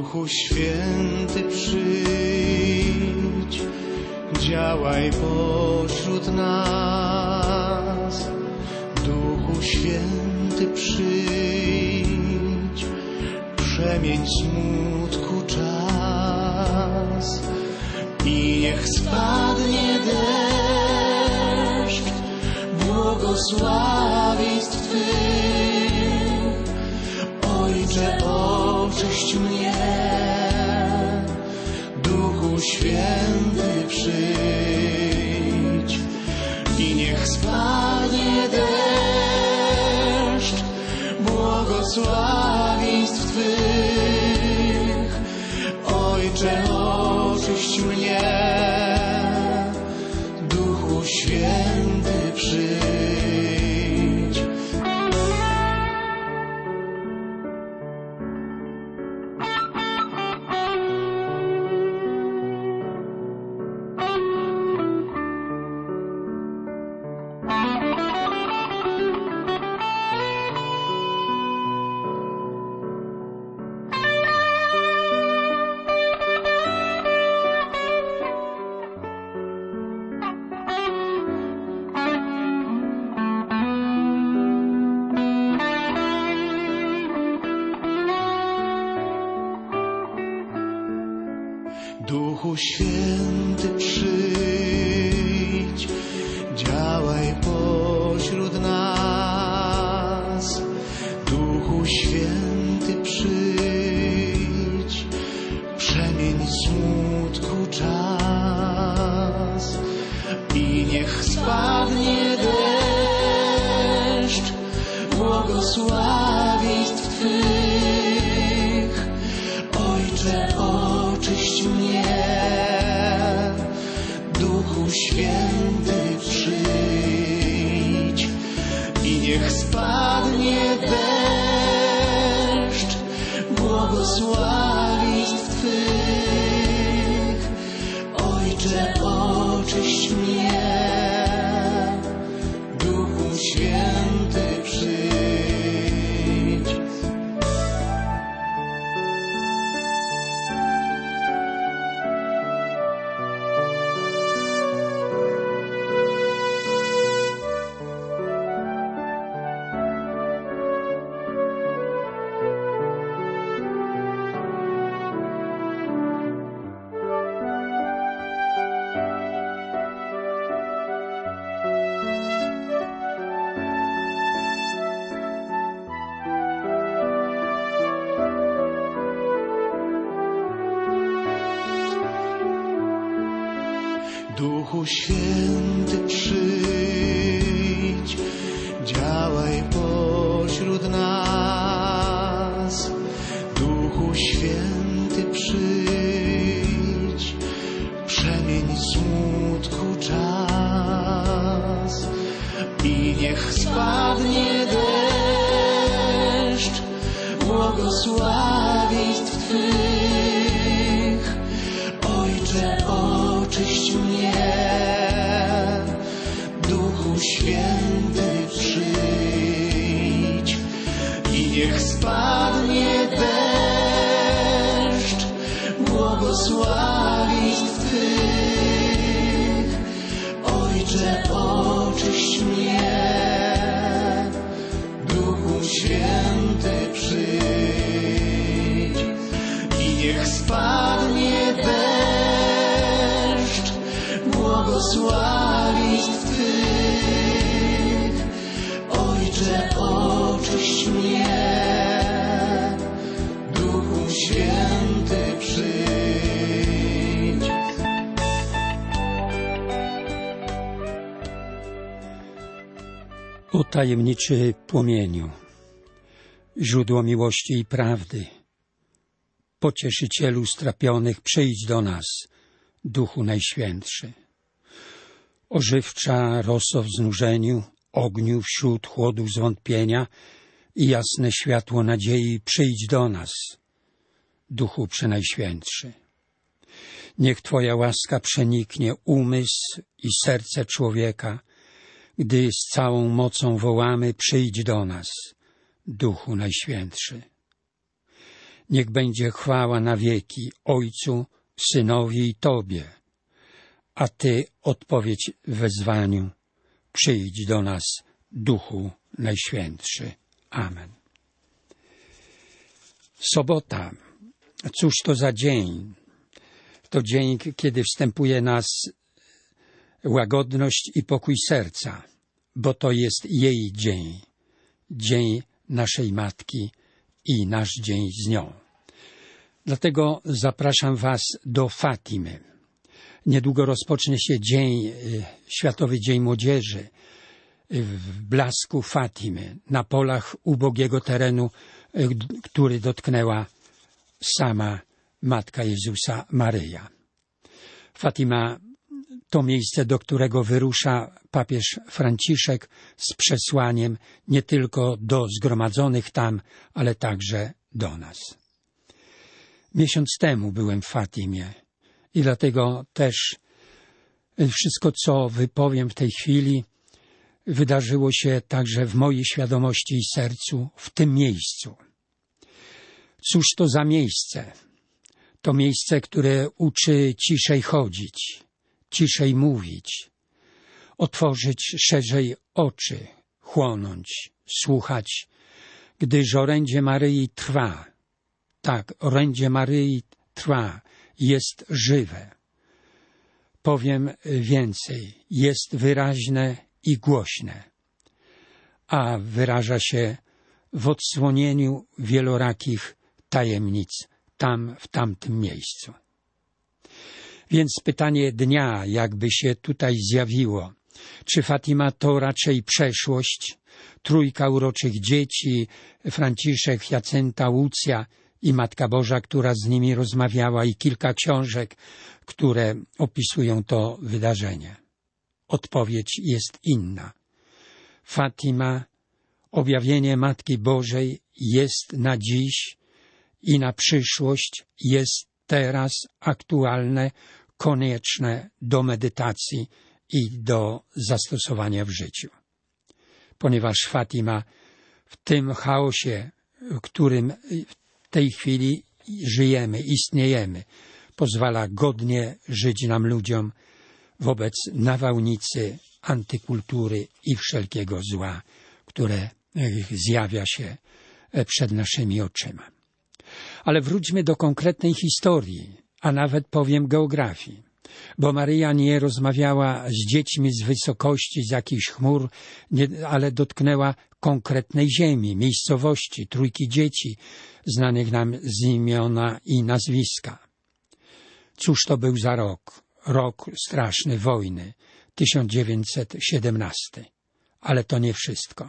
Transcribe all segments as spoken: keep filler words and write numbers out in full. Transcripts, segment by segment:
Duchu Święty, przyjdź, działaj pośród nas. Duchu Święty, przyjdź, przemień smutku czas. I niech spadnie deszcz błogosławieństw Twych. Ojcze, oczyść mnie, Duchu Święty, przyjdź. I niech spadnie deszcz błogosławieństw Twych. Ojcze, oczyść mnie, Duchu Święty, przyjdź. Duchu Święty, przyjdź, działaj pośród nas. Duchu Święty, przyjdź, przemień smutku czas. I niech spadnie deszcz błogosławieństw Twych. Ojcze, oczyść mnie, Duchu Święty, przyjdź. I niech spadnie deszcz błogosławieństw Twych. Ojcze, oczyść mnie, Duchu Święty, przyjdź. Duchu Święty, przyjdź, działaj pośród nas. Duchu Święty, przyjdź, przemień smutku czas. I niech spadnie deszcz błogosławieństw Twych. Ojcze, oczyść mnie, Duchu Święty, przyjdź. I niech spadnie deszcz błogosławieństw Twych. Ojcze, oczyść mnie, Duchu Święty, przyjdź. I niech spadnie deszcz błogosławieństw Twych. Ojcze, oczyść mnie, Duchu Święty, przyjdź. O tajemniczy płomieniu, źródło miłości i prawdy, pocieszycielu strapionych, przyjdź do nas, Duchu Najświętszy. Ożywcza roso w znużeniu, ogniu wśród chłodu zwątpienia i jasne światło nadziei, przyjdź do nas, Duchu Przenajświętszy. Niech Twoja łaska przeniknie umysł i serce człowieka, gdy z całą mocą wołamy, przyjdź do nas, Duchu Najświętszy. Niech będzie chwała na wieki Ojcu, Synowi i Tobie, a Ty odpowiedź wezwaniu. Przyjdź do nas, Duchu Najświętszy. Amen. Sobota. Cóż to za dzień? To dzień, kiedy wstępuje nas łagodność i pokój serca, bo to jest jej dzień, dzień naszej Matki i nasz dzień z nią. Dlatego zapraszam Was do Fatimy. Niedługo rozpocznie się dzień, Światowy Dzień Młodzieży w blasku Fatimy, na polach ubogiego terenu, który dotknęła sama Matka Jezusa Maryja. Fatima to miejsce, do którego wyrusza papież Franciszek z przesłaniem nie tylko do zgromadzonych tam, ale także do nas. Miesiąc temu byłem w Fatimie i dlatego też wszystko, co wypowiem w tej chwili, wydarzyło się także w mojej świadomości i sercu w tym miejscu. Cóż to za miejsce? To miejsce, które uczy ciszej chodzić, ciszej mówić, otworzyć szerzej oczy, chłonąć, słuchać, gdyż orędzie Maryi trwa. Tak, orędzie Maryi trwa, jest żywe. Powiem więcej, jest wyraźne i głośne, a wyraża się w odsłonieniu wielorakich tajemnic tam, w tamtym miejscu. Więc pytanie dnia jakby się tutaj zjawiło. Czy Fatima to raczej przeszłość? Trójka uroczych dzieci, Franciszek, Jacynta, Łucja i Matka Boża, która z nimi rozmawiała, i kilka książek, które opisują to wydarzenie. Odpowiedź jest inna. Fatima, objawienie Matki Bożej, jest na dziś i na przyszłość, jest teraz aktualne, konieczne do medytacji i do zastosowania w życiu. Ponieważ Fatima w tym chaosie, w którym w tej chwili żyjemy, istniejemy, pozwala godnie żyć nam ludziom wobec nawałnicy, antykultury i wszelkiego zła, które zjawia się przed naszymi oczyma. Ale wróćmy do konkretnej historii, a nawet powiem geografii, bo Maryja nie rozmawiała z dziećmi z wysokości, z jakichś chmur, nie, ale dotknęła konkretnej ziemi, miejscowości, trójki dzieci, znanych nam z imiona i nazwiska. Cóż to był za rok? Rok straszny wojny, tysiąc dziewięćset siedemnasty. Ale to nie wszystko.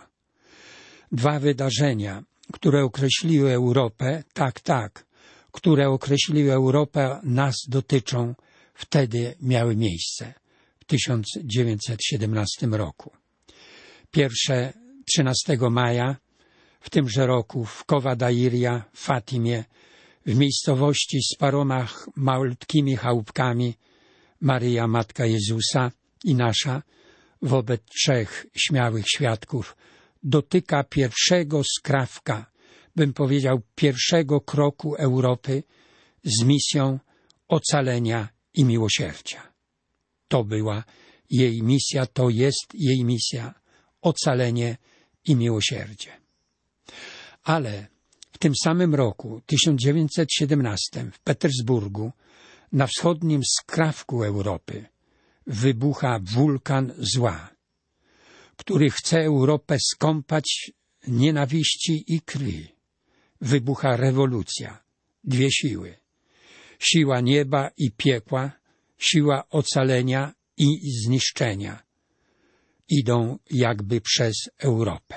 Dwa wydarzenia, które określiły Europę, tak, tak, które określiły Europę, nas dotyczą, wtedy miały miejsce, w tysiąc dziewięćset siedemnastym roku. Pierwsze, trzynastego maja, w tymże roku w Kowa Dairia, w Fatimie, w miejscowości z paroma malutkimi chałupkami, Maryja, Matka Jezusa i nasza, wobec trzech śmiałych świadków, dotyka pierwszego skrawka, bym powiedział pierwszego kroku Europy z misją ocalenia i miłosierdzia. To była jej misja, to jest jej misja, ocalenie i miłosierdzie. Ale w tym samym roku, tysiąc dziewięćset siedemnastym, w Petersburgu, na wschodnim skrawku Europy, wybucha wulkan zła, który chce Europę skąpać nienawiści i krwi. Wybucha rewolucja, dwie siły. Siła nieba i piekła, siła ocalenia i zniszczenia. Idą jakby przez Europę.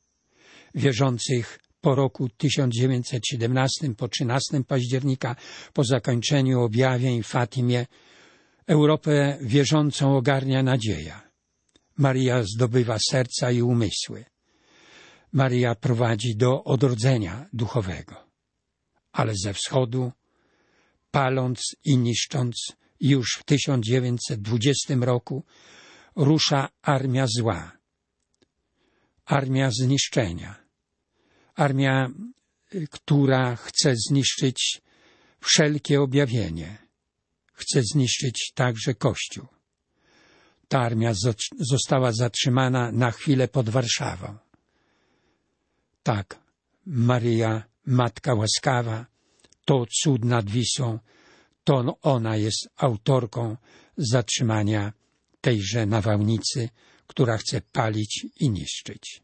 Wierzących po roku tysiąc dziewięćset siedemnastym, po trzynastego października, po zakończeniu objawień w Fatimie, Europę wierzącą ogarnia nadzieja. Maryja zdobywa serca i umysły. Maryja prowadzi do odrodzenia duchowego. Ale ze wschodu, paląc i niszcząc, już w tysiąc dziewięćset dwudziestym roku rusza armia zła. Armia zniszczenia. Armia która chce zniszczyć wszelkie objawienie. Chce zniszczyć także Kościół. Ta armia została zatrzymana na chwilę pod Warszawą. Tak, Maryja, Matka Łaskawa, to cud nad Wisłą, to ona jest autorką zatrzymania tejże nawałnicy, która chce palić i niszczyć.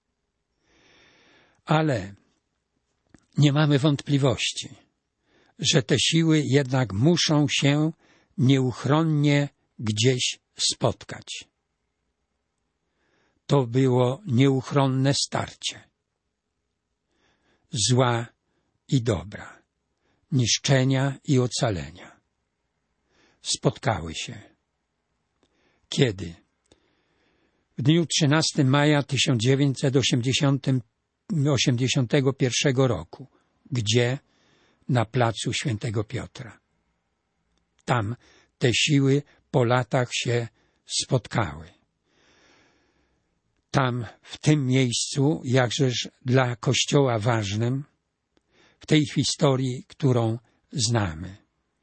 Ale nie mamy wątpliwości, że te siły jednak muszą się nieuchronnie gdzieś spotkać. To było nieuchronne starcie zła i dobra, niszczenia i ocalenia. Spotkały się. Kiedy? W dniu trzynastego maja tysiąc dziewięćset osiemdziesiątego pierwszego roku. Gdzie? Na placu Świętego Piotra. Tam te siły po latach się spotkały. Tam, w tym miejscu, jakżeż dla Kościoła ważnym, w tej historii, którą znamy.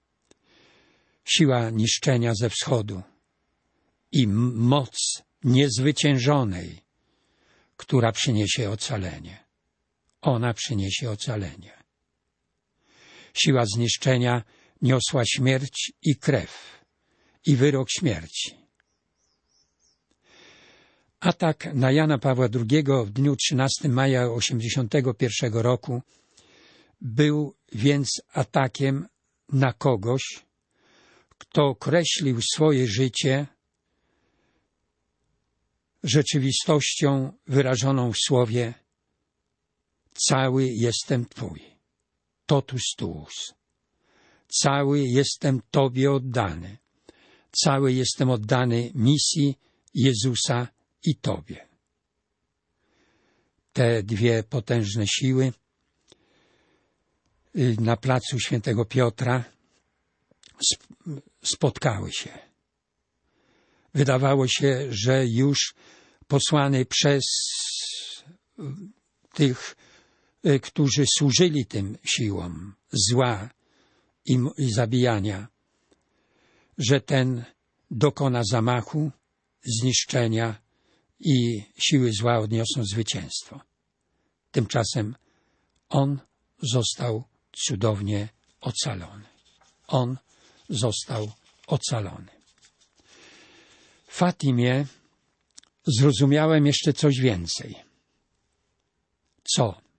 Siła niszczenia ze wschodu i moc niezwyciężonej, która przyniesie ocalenie. Ona przyniesie ocalenie. Siła zniszczenia niosła śmierć i krew, i wyrok śmierci. Atak na Jana Pawła drugiego w dniu trzynastego maja tysiąc dziewięćset osiemdziesiątego pierwszego roku był więc atakiem na kogoś, kto określił swoje życie rzeczywistością wyrażoną w słowie: cały jestem Twój, totus tuus, cały jestem Tobie oddany, cały jestem oddany misji Jezusa i Tobie. Te dwie potężne siły na placu Świętego Piotra spotkały się. Wydawało się, że już posłany przez tych, którzy służyli tym siłom zła i, i zabijania, że ten dokona zamachu, zniszczenia i siły zła odniosą zwycięstwo. Tymczasem on został cudownie ocalony. On został ocalony. W Fatimie zrozumiałem jeszcze coś więcej. Co?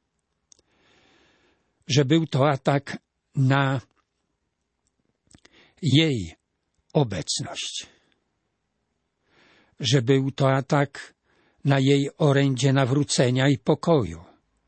Że był to atak na jej obecność. Że był to atak na jej orędzie nawrócenia i pokoju.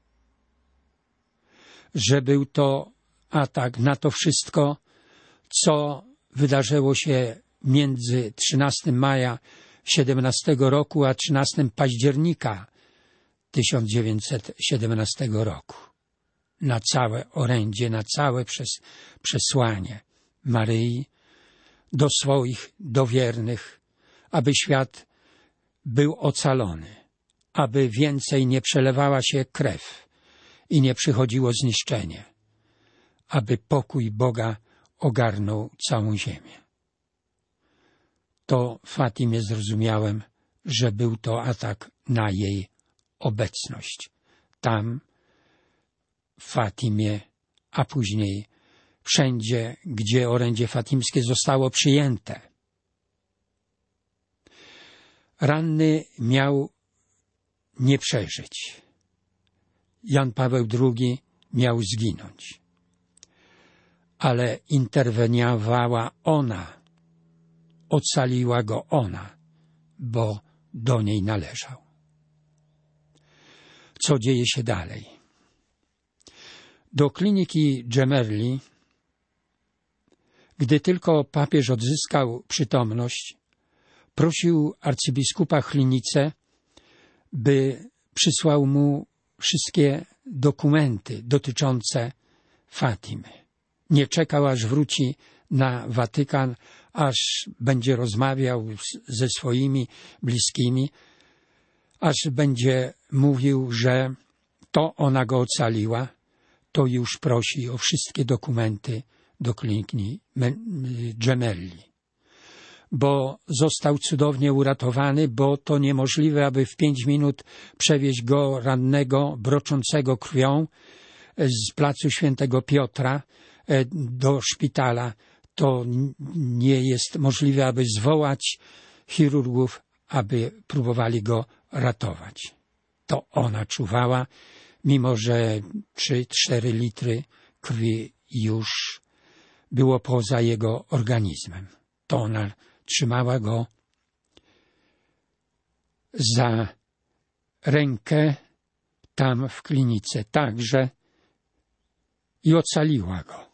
Że był to atak na to wszystko, co wydarzyło się między trzynastego maja siedemnastego roku a trzynastego października tysiąc dziewięćset siedemnastego roku. Na całe orędzie, na całe przez, przesłanie Maryi do swoich, do wiernych, aby świat był ocalony, aby więcej nie przelewała się krew i nie przychodziło zniszczenie, aby pokój Boga ogarnął całą ziemię. To w Fatimie zrozumiałem, że był to atak na jej obecność. Tam, w Fatimie, a później wszędzie, gdzie orędzie fatimskie zostało przyjęte. Ranny miał nie przeżyć. Jan Paweł drugi miał zginąć. Ale interweniowała ona. Ocaliła go ona, bo do niej należał. Co dzieje się dalej? Do kliniki Gemelli, gdy tylko papież odzyskał przytomność, prosił arcybiskupa Chlinicę, by przysłał mu wszystkie dokumenty dotyczące Fatimy. Nie czekał, aż wróci na Watykan, aż będzie rozmawiał ze swoimi bliskimi, aż będzie mówił, że to ona go ocaliła, to już prosi o wszystkie dokumenty do kliniki Gemelli, bo został cudownie uratowany, bo to niemożliwe, aby w pięć minut przewieźć go rannego, broczącego krwią z placu Świętego Piotra do szpitala. To nie jest możliwe, aby zwołać chirurgów, aby próbowali go ratować. To ona czuwała, mimo że trzy cztery litry krwi już było poza jego organizmem. To ona trzymała go za rękę tam w klinice także i ocaliła go.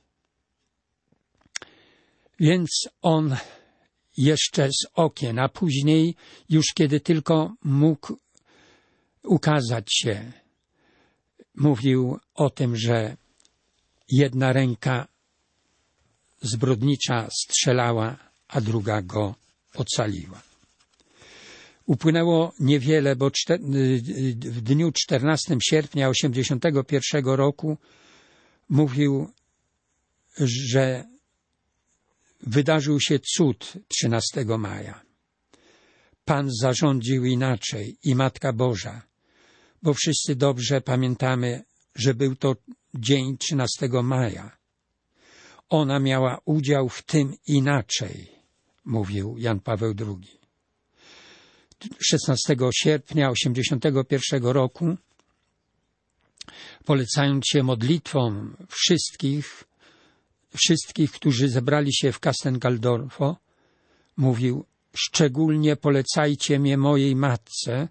Więc on jeszcze z okien, a później już kiedy tylko mógł ukazać się, mówił o tym, że jedna ręka zbrodnicza strzelała, a druga go ocaliła. Upłynęło niewiele, bo w dniu czternastego sierpnia osiemdziesiątego pierwszego roku mówił, że wydarzył się cud trzynastego maja. Pan zarządził inaczej i Matka Boża, bo wszyscy dobrze pamiętamy, że był to dzień trzynastego maja. Ona miała udział w tym inaczej, mówił Jan Paweł drugi. szesnastego sierpnia osiemdziesiątego pierwszego roku, polecając się modlitwom wszystkich, wszystkich, którzy zebrali się w Castel Gandolfo, mówił: szczególnie polecajcie mnie mojej matce,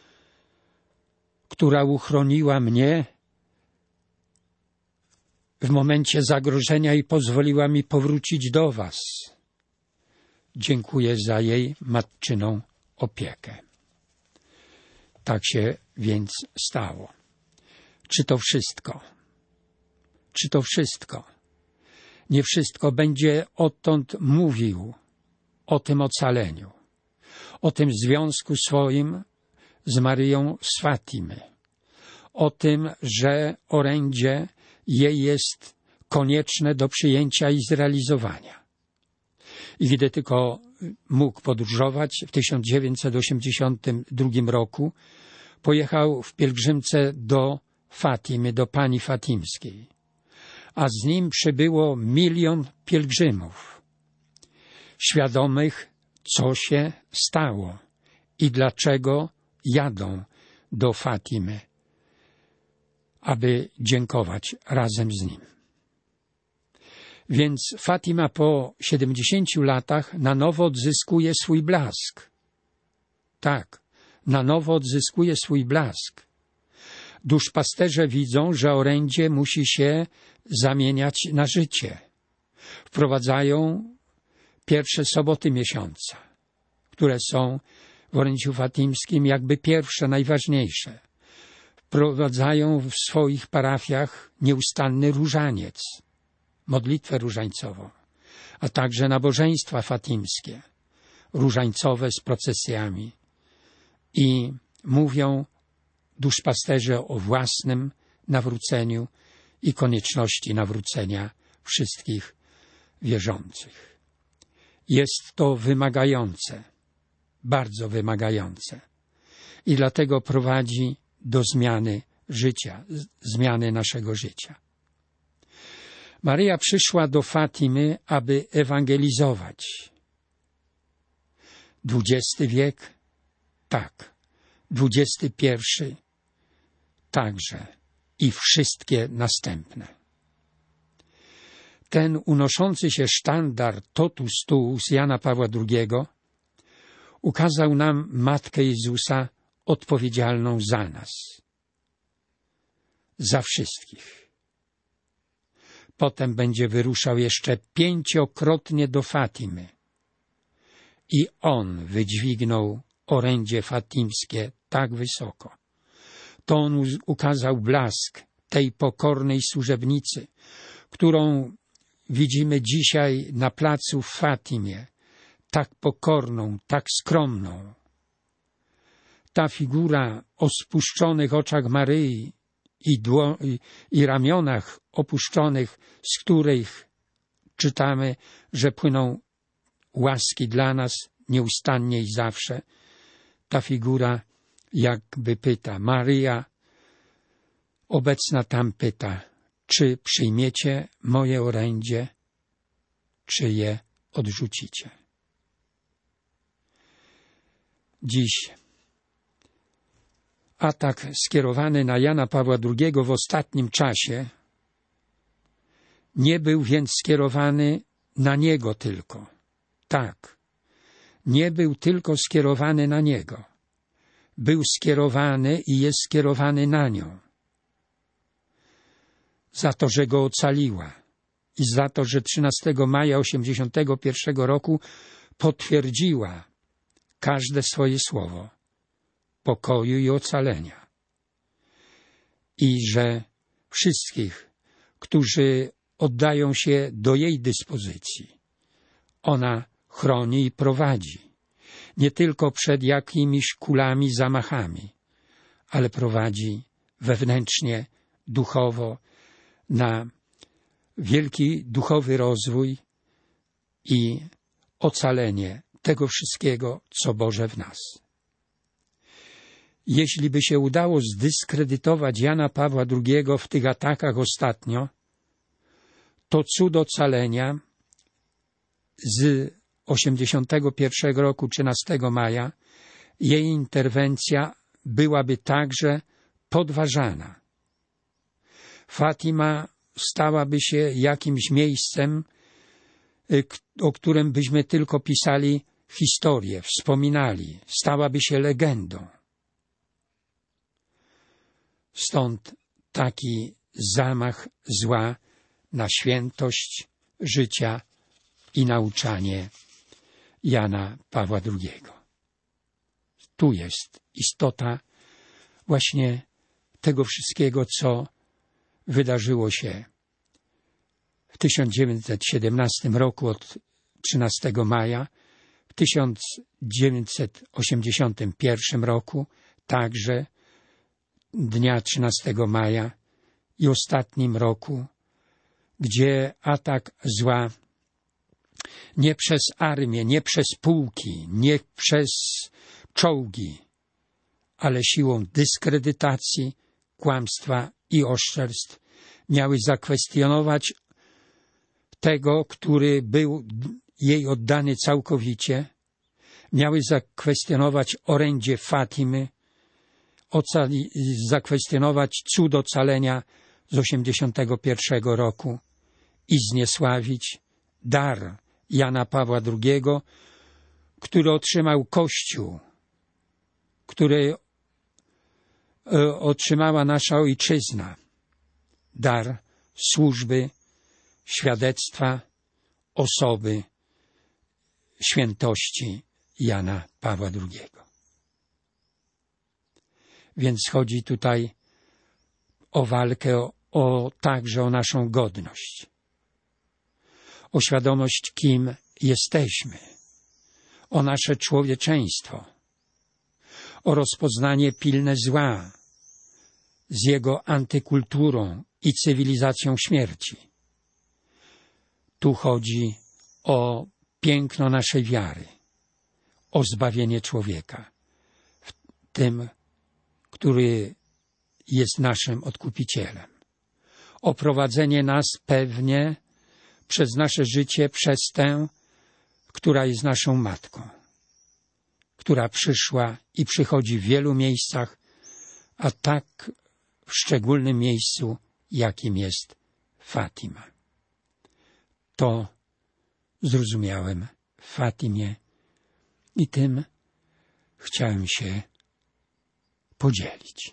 która uchroniła mnie w momencie zagrożenia i pozwoliła mi powrócić do was. Dziękuję za jej matczyną opiekę. Tak się więc stało. Czy to wszystko? Czy to wszystko? Nie wszystko. Będzie odtąd mówił o tym ocaleniu, o tym związku swoim z Maryją z Fatimy, o tym, że orędzie jej jest konieczne do przyjęcia i zrealizowania. I gdy tylko mógł podróżować, w tysiąc dziewięćset osiemdziesiątym drugim roku pojechał w pielgrzymce do Fatimy, do pani Fatimskiej, a z nim przybyło milion pielgrzymów, świadomych, co się stało i dlaczego jadą do Fatimy, aby dziękować razem z nim. Więc Fatima po siedemdziesięciu latach na nowo odzyskuje swój blask. Tak, na nowo odzyskuje swój blask. Duszpasterze widzą, że orędzie musi się zamieniać na życie. Wprowadzają pierwsze soboty miesiąca, które są w orędziu fatimskim jakby pierwsze, najważniejsze. Wprowadzają w swoich parafiach nieustanny różaniec, modlitwę różańcową, a także nabożeństwa fatimskie, różańcowe z procesjami. I mówią duszpasterze o własnym nawróceniu i konieczności nawrócenia wszystkich wierzących. Jest to wymagające, bardzo wymagające i dlatego prowadzi do zmiany życia, zmiany naszego życia. Maryja przyszła do Fatimy, aby ewangelizować. Dwudziesty wiek? Tak. Dwudziesty pierwszy? Także. I wszystkie następne. Ten unoszący się sztandar totus tuus Jana Pawła drugiego ukazał nam Matkę Jezusa odpowiedzialną za nas. Za wszystkich. Potem będzie wyruszał jeszcze pięciokrotnie do Fatimy. I on wydźwignął orędzie fatimskie tak wysoko. To on ukazał blask tej pokornej służebnicy, którą widzimy dzisiaj na placu w Fatimie, tak pokorną, tak skromną. Ta figura o spuszczonych oczach Maryi i, dło, i, i ramionach opuszczonych, z których czytamy, że płyną łaski dla nas nieustannie i zawsze. Ta figura jakby pyta, Maryja obecna tam pyta, czy przyjmiecie moje orędzie, czy je odrzucicie. Dziś atak skierowany na Jana Pawła drugiego w ostatnim czasie nie był więc skierowany na niego tylko. Tak, nie był tylko skierowany na niego. Był skierowany i jest skierowany na nią. Za to, że go ocaliła i za to, że trzynastego maja osiemdziesiątego pierwszego roku potwierdziła każde swoje słowo pokoju i ocalenia. I że wszystkich, którzy oddają się do jej dyspozycji, ona chroni i prowadzi. Nie tylko przed jakimiś kulami, zamachami, ale prowadzi wewnętrznie, duchowo, na wielki duchowy rozwój i ocalenie tego wszystkiego, co Boże w nas. Jeśli by się udało zdyskredytować Jana Pawła drugiego w tych atakach ostatnio, to cud ocalenia z osiemdziesiątego pierwszego roku, trzynastego maja, jej interwencja byłaby także podważana. Fatima stałaby się jakimś miejscem, o którym byśmy tylko pisali historię, wspominali, stałaby się legendą. Stąd taki zamach zła na świętość życia i nauczanie Jana Pawła drugiego. Tu jest istota właśnie tego wszystkiego, co wydarzyło się w tysiąc dziewięćset siedemnastym roku od trzynastego maja, w tysiąc dziewięćset osiemdziesiątym pierwszym roku także dnia trzynastego maja i ostatnim roku, gdzie atak zła nie przez armię, nie przez pułki, nie przez czołgi, ale siłą dyskredytacji, kłamstwa i oszczerstw miały zakwestionować tego, który był jej oddany całkowicie, miały zakwestionować orędzie Fatimy, ocali, zakwestionować cud ocalenia z osiemdziesiątego pierwszego roku i zniesławić dar Jana Pawła drugiego, który otrzymał Kościół, który otrzymała nasza ojczyzna, dar służby, świadectwa, osoby, świętości Jana Pawła drugiego. Więc chodzi tutaj o walkę, o, o także o naszą godność, o świadomość, kim jesteśmy, o nasze człowieczeństwo, o rozpoznanie pilne zła z jego antykulturą i cywilizacją śmierci. Tu chodzi o piękno naszej wiary, o zbawienie człowieka, w tym, który jest naszym Odkupicielem, o prowadzenie nas pewnie przez nasze życie, przez tę, która jest naszą Matką, która przyszła i przychodzi w wielu miejscach, a tak w szczególnym miejscu, jakim jest Fatima. To zrozumiałem w Fatimie i tym chciałem się podzielić.